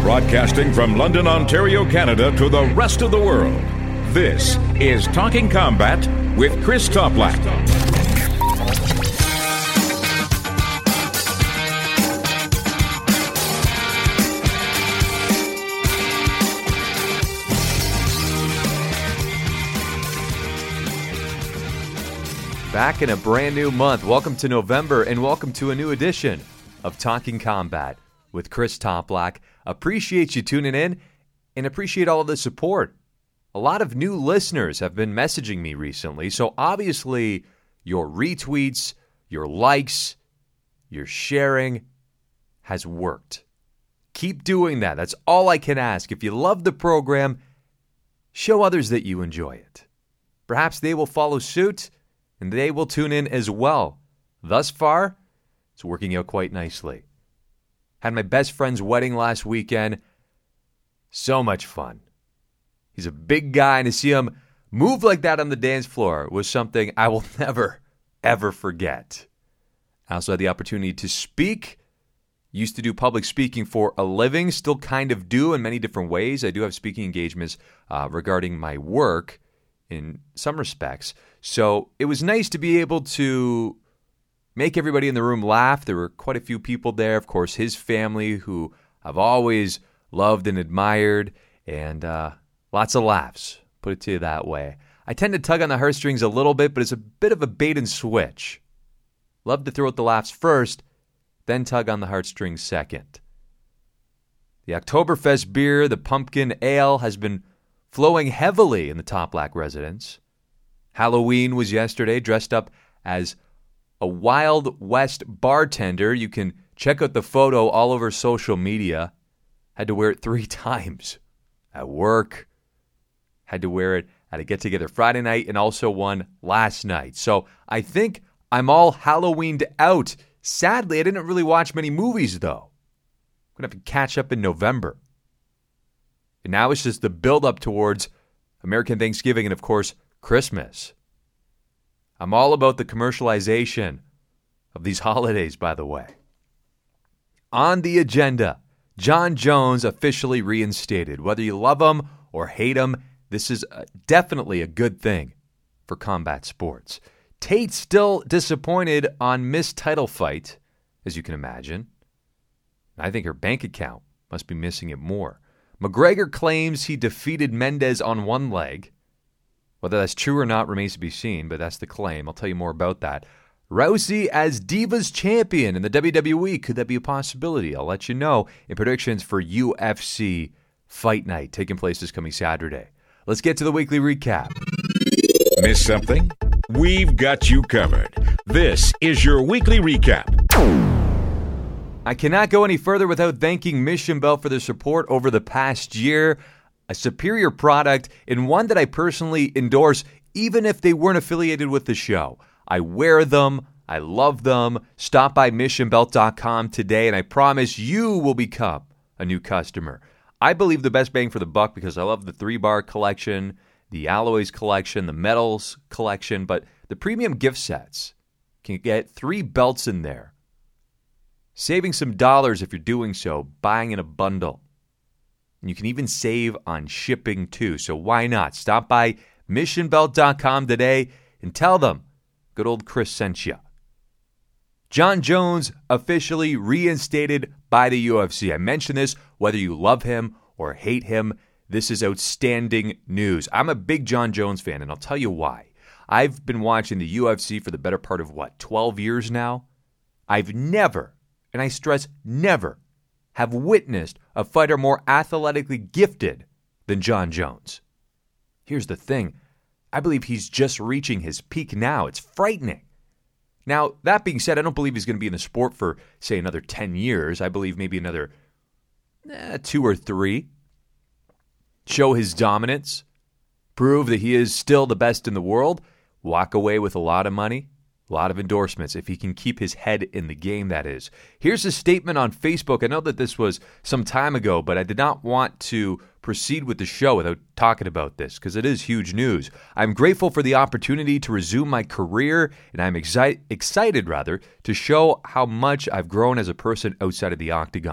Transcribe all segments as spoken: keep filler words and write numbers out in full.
Broadcasting from London, Ontario, Canada to the rest of the world, this is Talking Combat with Chris Toplack. Back in a brand new month. Welcome to November and welcome to a new edition of Talking Combat with Chris Toplack. Appreciate you tuning in and appreciate all of the support. A lot of new listeners have been messaging me recently, so obviously your retweets, your likes, your sharing has worked. Keep doing that. That's all I can ask. If you love the program, show others that you enjoy it. Perhaps they will follow suit and they will tune in as well. Thus far, it's working out quite nicely. Had my best friend's wedding last weekend. So much fun. He's a big guy, and to see him move like that on the dance floor was something I will never, ever forget. I also had the opportunity to speak. Used to do public speaking for a living. Still kind of do in many different ways. I do have speaking engagements uh, regarding my work in some respects. So it was nice to be able to make everybody in the room laugh. There were quite a few people there. Of course, his family, who I've always loved and admired, and uh, lots of laughs, put it to you that way. I tend to tug on the heartstrings a little bit, but it's a bit of a bait and switch. Love to throw out the laughs first, then tug on the heartstrings second. The Oktoberfest beer, the pumpkin ale, has been flowing heavily in the Toplack residence. Halloween was yesterday, dressed up as a Wild West bartender. You can check out the photo all over social media. Had to wear it three times at work. Had to wear it at a get-together Friday night and also one last night. So I think I'm all Halloweened out. Sadly, I didn't really watch many movies, though. I'm going to have to catch up in November. And now it's just the build-up towards American Thanksgiving and, of course, Christmas. I'm all about the commercialization of these holidays, by the way. On the agenda, Jon Jones officially reinstated. Whether you love him or hate him, this is definitely a good thing for combat sports. Tate still disappointed on missed title fight, as you can imagine. I think her bank account must be missing it more. McGregor claims he defeated Mendez on one leg. Whether that's true or not remains to be seen, but that's the claim. I'll tell you more about that. Rousey as Divas Champion in the W W E. Could that be a possibility? I'll let you know in predictions for U F C Fight Night, taking place this coming Saturday. Let's get to the weekly recap. Miss something? We've got you covered. This is your weekly recap. I cannot go any further without thanking Mission Belt for their support over the past year. A superior product and one that I personally endorse even if they weren't affiliated with the show. I wear them. I love them. Stop by mission belt dot com today and I promise you will become a new customer. I believe the best bang for the buck because I love the three-bar collection, the alloys collection, the metals collection, but the premium gift sets can get three belts in there. Saving some dollars if you're doing so, buying in a bundle. And you can even save on shipping too. So why not? Stop by mission belt dot com today and tell them good old Chris sent you. Jon Jones officially reinstated by the U F C. I mentioned this, whether you love him or hate him, this is outstanding news. I'm a big Jon Jones fan, and I'll tell you why. I've been watching the U F C for the better part of, what, twelve years now? I've never, and I stress never, have witnessed a fighter more athletically gifted than Jon Jones. Here's the thing. I believe he's just reaching his peak now. It's frightening. Now, that being said, I don't believe he's going to be in the sport for, say, another ten years. I believe maybe another eh, two or three. Show his dominance. Prove that he is still the best in the world. Walk away with a lot of money. A lot of endorsements, if he can keep his head in the game, that is. Here's a statement on Facebook. I know that this was some time ago, but I did not want to proceed with the show without talking about this, because it is huge news. I'm grateful for the opportunity to resume my career, and I'm exi- excited, rather, to show how much I've grown as a person outside of the octagon.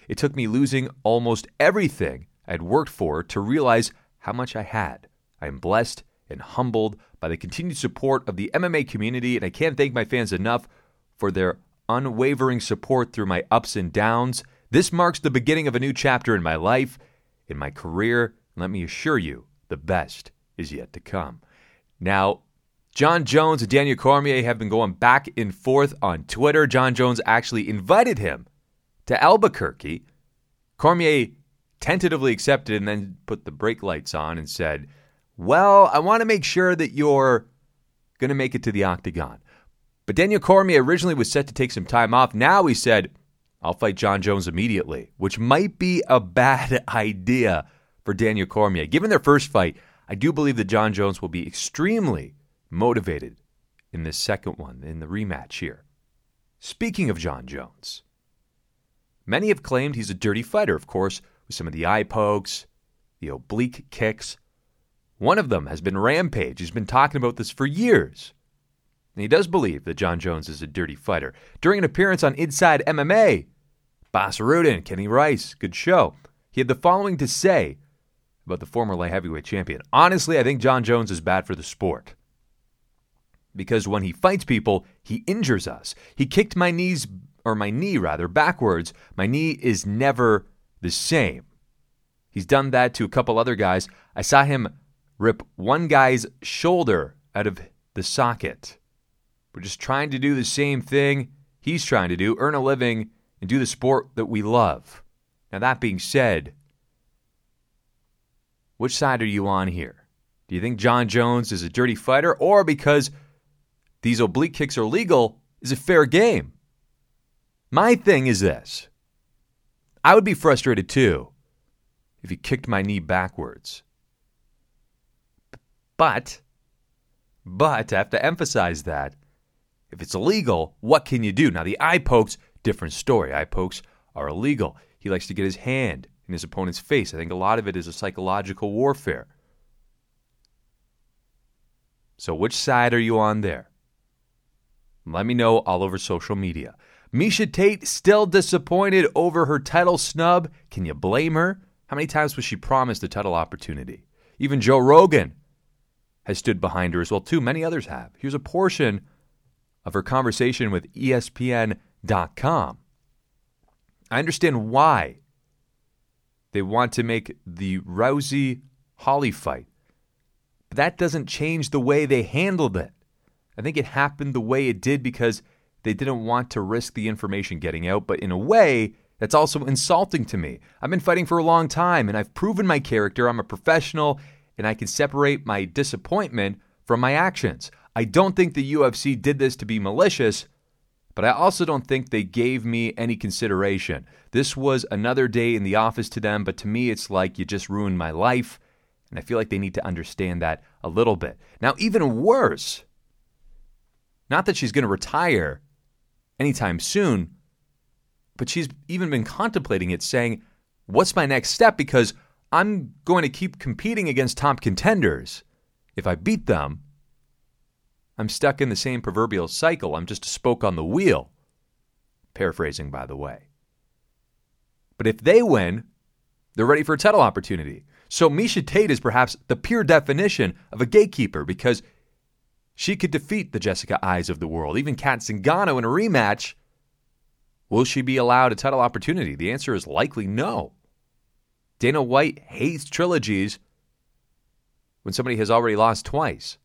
It took me losing almost everything I'd worked for to realize how much I had. I am blessed and humbled by the continued support of the M M A community, and I can't thank my fans enough for their unwavering support through my ups and downs. This marks the beginning of a new chapter in my life, in my career, and let me assure you, the best is yet to come. Now, Jon Jones and Daniel Cormier have been going back and forth on Twitter. Jon Jones actually invited him to Albuquerque. Cormier tentatively accepted and then put the brake lights on and said, well, I want to make sure that you're going to make it to the octagon. But Daniel Cormier originally was set to take some time off. Now he said, I'll fight Jon Jones immediately, which might be a bad idea for Daniel Cormier. Given their first fight, I do believe that Jon Jones will be extremely motivated in this second one, in the rematch here. Speaking of Jon Jones, many have claimed he's a dirty fighter, of course, with some of the eye pokes, the oblique kicks. One of them has been Rampage. He's been talking about this for years. And he does believe that Jon Jones is a dirty fighter. During an appearance on Inside M M A, Bas Rutten, Kenny Rice, good show, he had the following to say about the former light heavyweight champion. Honestly, I think Jon Jones is bad for the sport. Because when he fights people, he injures us. He kicked my knees, or my knee rather, backwards. My knee is never the same. He's done that to a couple other guys. I saw him rip one guy's shoulder out of the socket. We're just trying to do the same thing he's trying to do, earn a living, and do the sport that we love. Now, that being said, which side are you on here? Do you think Jon Jones is a dirty fighter, or because these oblique kicks are legal, is it fair game? My thing is this. I would be frustrated too if he kicked my knee backwards. But, but I have to emphasize that if it's illegal, what can you do? Now, the eye pokes, different story. Eye pokes are illegal. He likes to get his hand in his opponent's face. I think a lot of it is a psychological warfare. So which side are you on there? Let me know all over social media. Miesha Tate still disappointed over her title snub. Can you blame her? How many times was she promised a title opportunity? Even Joe Rogan has stood behind her as well, too. Many others have. Here's a portion of her conversation with E S P N dot com. I understand why they want to make the Rousey-Holly fight, but that doesn't change the way they handled it. I think it happened the way it did because they didn't want to risk the information getting out, but in a way, that's also insulting to me. I've been fighting for a long time, and I've proven my character. I'm a professional, and I can separate my disappointment from my actions. I don't think the U F C did this to be malicious, but I also don't think they gave me any consideration. This was another day in the office to them, but to me, it's like you just ruined my life, and I feel like they need to understand that a little bit. Now, even worse, not that she's going to retire anytime soon, but she's even been contemplating it, saying, what's my next step? Because I'm going to keep competing against top contenders. If I beat them, I'm stuck in the same proverbial cycle. I'm just a spoke on the wheel. Paraphrasing, by the way. But if they win, they're ready for a title opportunity. So Miesha Tate is perhaps the pure definition of a gatekeeper because she could defeat the Jessica Eyes of the world, even Kat Zingano in a rematch. Will she be allowed a title opportunity? The answer is likely no. Dana White hates trilogies when somebody has already lost twice.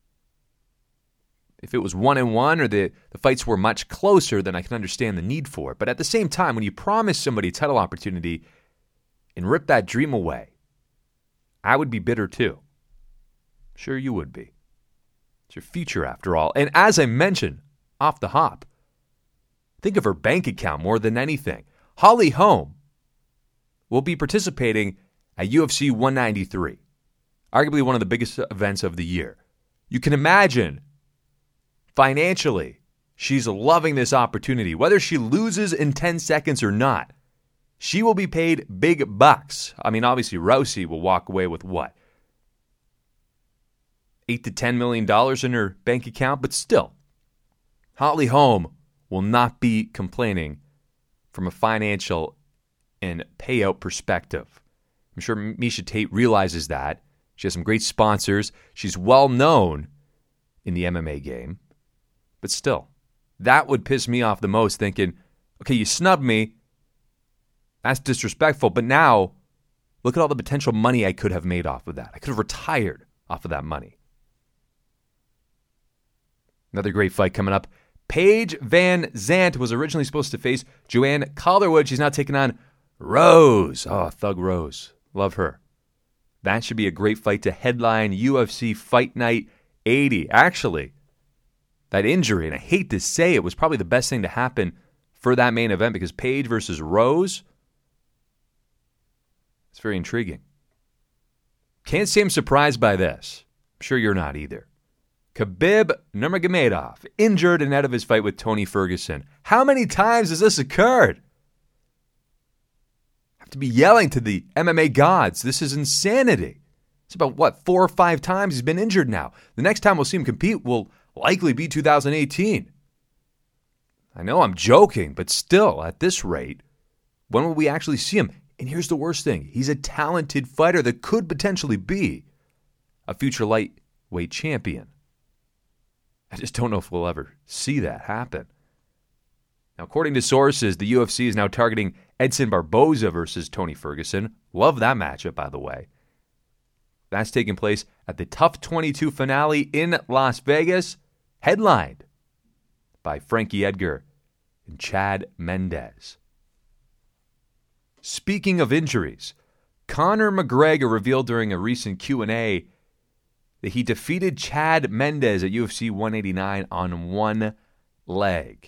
If it was one and one or the, the fights were much closer, then I can understand the need for it. But at the same time, when you promise somebody a title opportunity and rip that dream away, I would be bitter too. Sure you would be. It's your future after all. And as I mentioned, off the hop, think of her bank account more than anything. Holly Holm will be participating at U F C one ninety-three, arguably one of the biggest events of the year. You can imagine financially, she's loving this opportunity. Whether she loses in ten seconds or not, she will be paid big bucks. I mean, obviously, Rousey will walk away with what? eight to ten million dollars in her bank account, but still, Holly Holm will not be complaining from a financial and payout perspective. I'm sure Miesha Tate realizes that. She has some great sponsors. She's well known in the M M A game. But still, that would piss me off the most, thinking, okay, you snubbed me. That's disrespectful. But now, look at all the potential money I could have made off of that. I could have retired off of that money. Another great fight coming up. Paige Van Zandt was originally supposed to face Joanne Calderwood. She's now taking on Rose. Oh, Thug Rose. Love her. That should be a great fight to headline U F C Fight Night eighty. Actually, that injury, and I hate to say it, was probably the best thing to happen for that main event because Paige versus Rose, it's very intriguing. Can't say I'm surprised by this. I'm sure you're not either. Khabib Nurmagomedov, injured and out of his fight with Tony Ferguson. How many times has this occurred? I have to be yelling to the M M A gods. This is insanity. It's about, what, four or five times he's been injured now. The next time we'll see him compete will likely be two thousand eighteen. I know I'm joking, but still, at this rate, when will we actually see him? And here's the worst thing. He's a talented fighter that could potentially be a future lightweight champion. I just don't know if we'll ever see that happen. Now, according to sources, the U F C is now targeting Edson Barboza versus Tony Ferguson. Love that matchup, by the way. That's taking place at the Tough twenty-two finale in Las Vegas, headlined by Frankie Edgar and Chad Mendes. Speaking of injuries, Conor McGregor revealed during a recent Q and A that he defeated Chad Mendes at U F C one eighty-nine on one leg.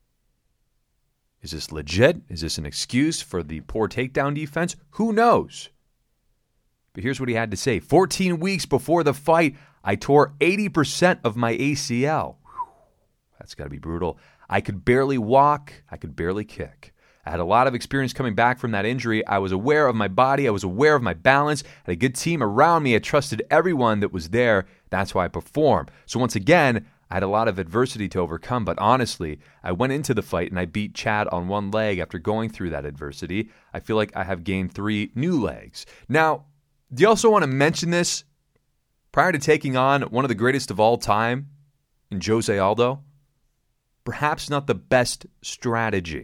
Is this legit? Is this an excuse for the poor takedown defense? Who knows? But here's what he had to say. fourteen weeks before the fight, I tore eighty percent of my A C L. Whew, that's got to be brutal. I could barely walk. I could barely kick. I had a lot of experience coming back from that injury. I was aware of my body. I was aware of my balance. I had a good team around me. I trusted everyone that was there. That's why I performed. So once again, I had a lot of adversity to overcome. But honestly, I went into the fight and I beat Chad on one leg after going through that adversity. I feel like I have gained three new legs. Now, do you also want to mention this? Prior to taking on one of the greatest of all time in Jose Aldo, perhaps not the best strategy.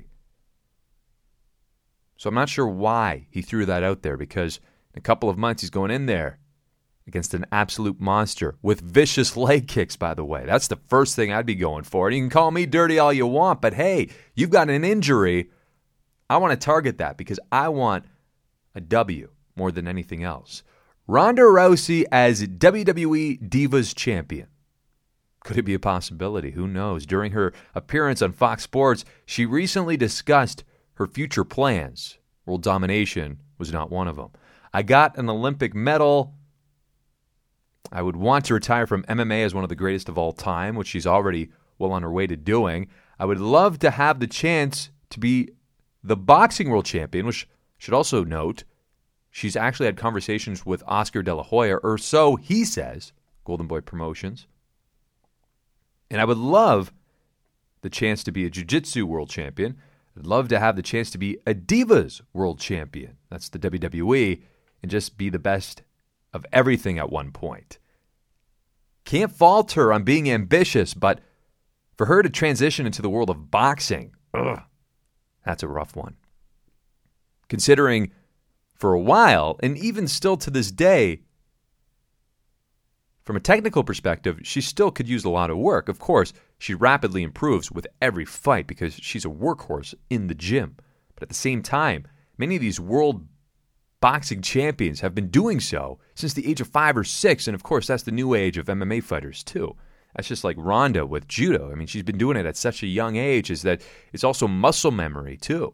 So I'm not sure why he threw that out there, because in a couple of months he's going in there against an absolute monster with vicious leg kicks, by the way. That's the first thing I'd be going for. And you can call me dirty all you want, but hey, you've got an injury. I want to target that because I want a W more than anything else. Ronda Rousey as W W E Divas Champion. Could it be a possibility? Who knows? During her appearance on Fox Sports, she recently discussed her future plans. World domination was not one of them. I got an Olympic medal. I would want to retire from M M A as one of the greatest of all time, which she's already well on her way to doing. I would love to have the chance to be the boxing world champion, which I should also note, she's actually had conversations with Oscar De La Hoya, or so he says, Golden Boy Promotions. And I would love the chance to be a jiu-jitsu world champion. I'd love to have the chance to be a Divas world champion. That's the W W E, and just be the best of everything at one point. Can't fault her on being ambitious, but for her to transition into the world of boxing, ugh, that's a rough one. Considering for a while, and even still to this day, from a technical perspective, she still could use a lot of work. Of course, she rapidly improves with every fight because she's a workhorse in the gym. But at the same time, many of these world boxing champions have been doing so since the age of five or six. And of course, that's the new age of M M A fighters too. That's just like Ronda with judo. I mean, she's been doing it at such a young age, is that it's also muscle memory too.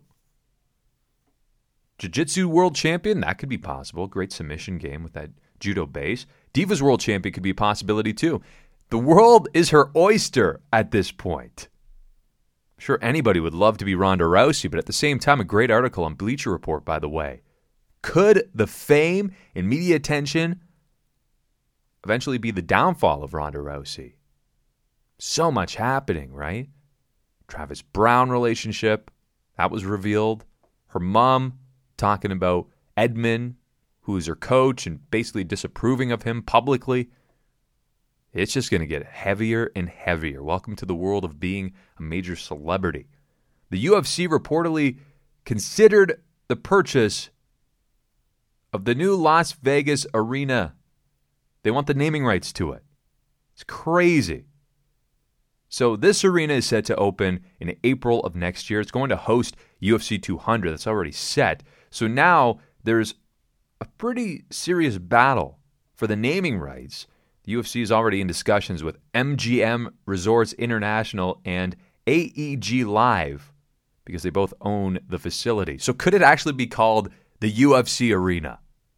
Jiu-Jitsu world champion, that could be possible. Great submission game with that judo base. Divas world champion could be a possibility too. The world is her oyster at this point. I'm sure anybody would love to be Ronda Rousey, but at the same time, a great article on Bleacher Report, by the way. Could the fame and media attention eventually be the downfall of Ronda Rousey? So much happening, right? Travis Brown relationship, that was revealed. Her mom talking about Edmund, who is her coach, and basically disapproving of him publicly. It's just going to get heavier and heavier. Welcome to the world of being a major celebrity. The U F C reportedly considered the purchase of the new Las Vegas arena. They want the naming rights to it. It's crazy. So this arena is set to open in April of next year. It's going to host U F C two hundred. That's already set. So now there's a pretty serious battle for the naming rights. The U F C is already in discussions with M G M Resorts International and A E G Live because they both own the facility. So could it actually be called the U F C Arena?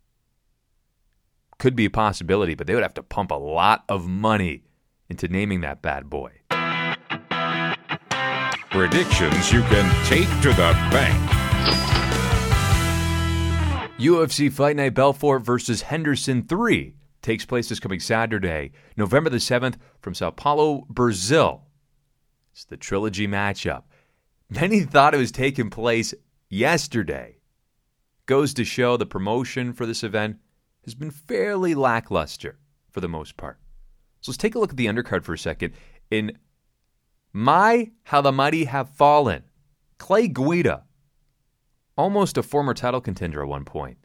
Could be a possibility, but they would have to pump a lot of money into naming that bad boy. Predictions you can take to the bank. U F C Fight Night Belfort versus Henderson three takes place this coming Saturday, November the seventh, from Sao Paulo, Brazil. It's the trilogy matchup. Many thought it was taking place yesterday. Goes to show the promotion for this event has been fairly lackluster for the most part. So let's take a look at the undercard for a second. In My How the Mighty Have Fallen, Clay Guida, almost a former title contender at one point,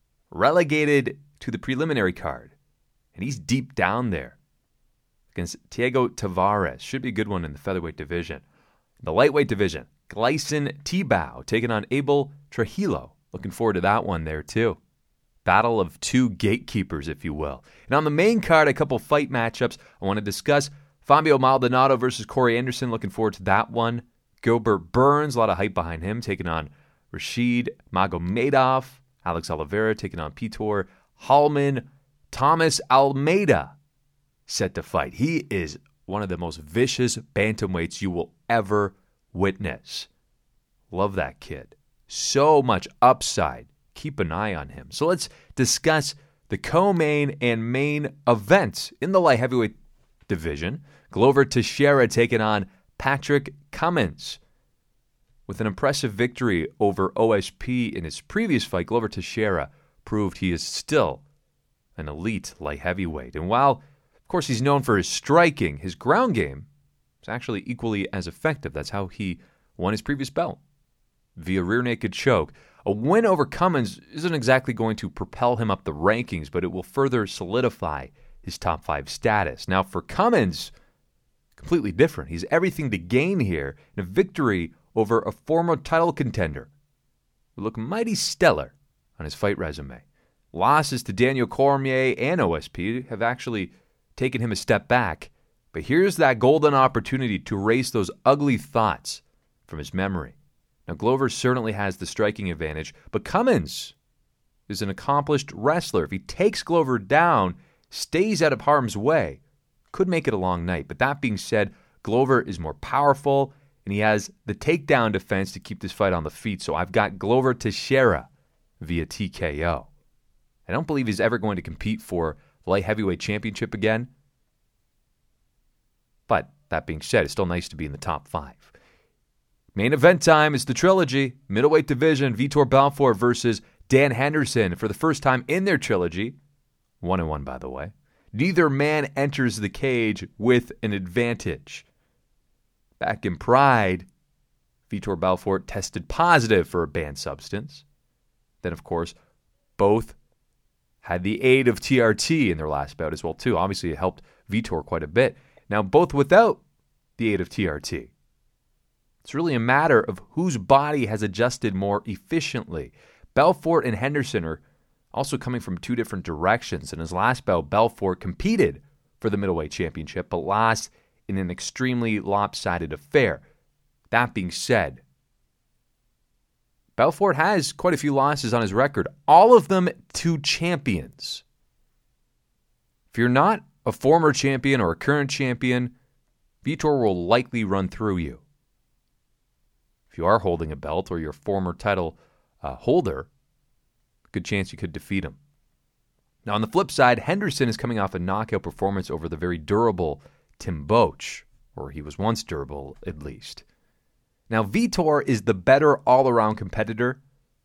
relegated to the preliminary card, and he's deep down there against Thiago Tavares. Should be a good one in the featherweight division. The lightweight division, Gleison Tibau taking on Abel Trujillo. Looking forward to that one there too. Battle of two gatekeepers, if you will. And on the main card, a couple fight matchups I want to discuss. Fabio Maldonado versus Corey Anderson. Looking forward to that one. Gilbert Burns, a lot of hype behind him, taking on Rashid Magomedov. Alex Oliveira taking on Peter Hallman. Thomas Almeida set to fight. He is one of the most vicious bantamweights you will ever witness. Love that kid. So much upside. Keep an eye on him. So let's discuss the co-main and main events in the light heavyweight division. Glover Teixeira taking on Patrick Cummins. With an impressive victory over O S P in his previous fight, Glover Teixeira proved he is still an elite light heavyweight. And while, of course, he's known for his striking, his ground game is actually equally as effective. That's how he won his previous belt, via rear naked choke. A win over Cummins isn't exactly going to propel him up the rankings, but it will further solidify his top five status. Now, for Cummins, completely different. He's everything to gain here in a victory over a former title contender who looked mighty stellar on his fight resume. Losses to Daniel Cormier and O S P have actually taken him a step back, but here's that golden opportunity to erase those ugly thoughts from his memory. Now, Glover certainly has the striking advantage, but Cummins is an accomplished wrestler. If he takes Glover down, stays out of harm's way, could make it a long night. But that being said, Glover is more powerful, and he has the takedown defense to keep this fight on the feet. So I've got Glover Teixeira via T K O. I don't believe he's ever going to compete for the light heavyweight championship again. But that being said, it's still nice to be in the top five. Main event time is the trilogy. Middleweight division, Vitor Belfort versus Dan Henderson. For the first time in their trilogy, one and one by the way, neither man enters the cage with an advantage. Back in Pride, Vitor Belfort tested positive for a banned substance. Then, of course, both had the aid of T R T in their last bout as well, too. Obviously, it helped Vitor quite a bit. Now, both without the aid of T R T. It's really a matter of whose body has adjusted more efficiently. Belfort and Henderson are also coming from two different directions. In his last bout, Belfort competed for the middleweight championship, but lost in an extremely lopsided affair. That being said, Belfort has quite a few losses on his record, all of them to champions. If you're not a former champion or a current champion, Vitor will likely run through you. If you are holding a belt or you're a former title uh, holder, good chance you could defeat him. Now, on the flip side, Henderson is coming off a knockout performance over the very durable Tim Boetsch, or he was once durable at least. Now, Vitor is the better all-around competitor,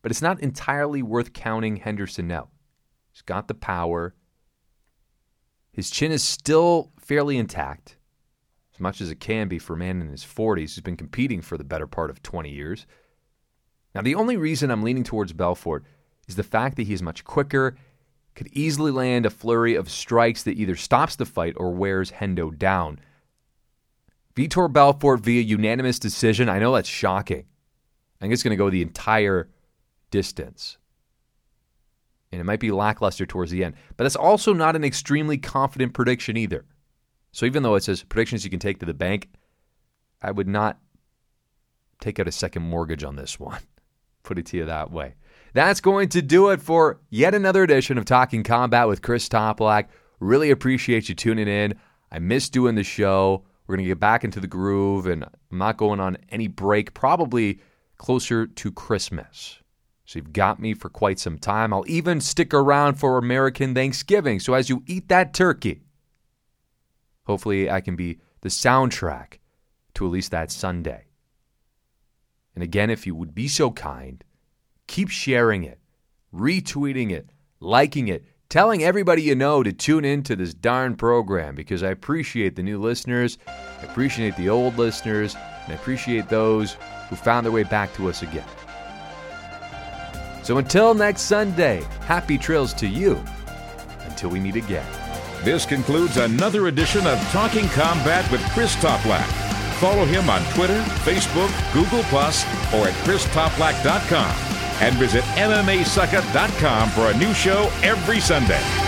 but it's not entirely worth counting Henderson out. He's got the power. His chin is still fairly intact, as much as it can be for a man in his forties who's been competing for the better part of twenty years. Now, the only reason I'm leaning towards Belfort is the fact that he is much quicker, could easily land a flurry of strikes that either stops the fight or wears Hendo down. Vitor Belfort via unanimous decision, I know that's shocking. I think it's going to go the entire distance. And it might be lackluster towards the end. But that's also not an extremely confident prediction either. So even though it says predictions you can take to the bank, I would not take out a second mortgage on this one. Put it to you that way. That's going to do it for yet another edition of Talking Combat with Chris Toplack. Really appreciate you tuning in. I miss doing the show. We're going to get back into the groove, and I'm not going on any break, probably closer to Christmas. So you've got me for quite some time. I'll even stick around for American Thanksgiving. So as you eat that turkey, hopefully I can be the soundtrack to at least that Sunday. And again, if you would be so kind, keep sharing it, retweeting it, liking it, telling everybody you know to tune in to this darn program, because I appreciate the new listeners, I appreciate the old listeners, and I appreciate those who found their way back to us again. So until next Sunday, happy trails to you until we meet again. This concludes another edition of Talking Combat with Chris Toplack. Follow him on Twitter, Facebook, Google Plus, or at chris toplack dot com. And visit M M A sucka dot com for a new show every Sunday.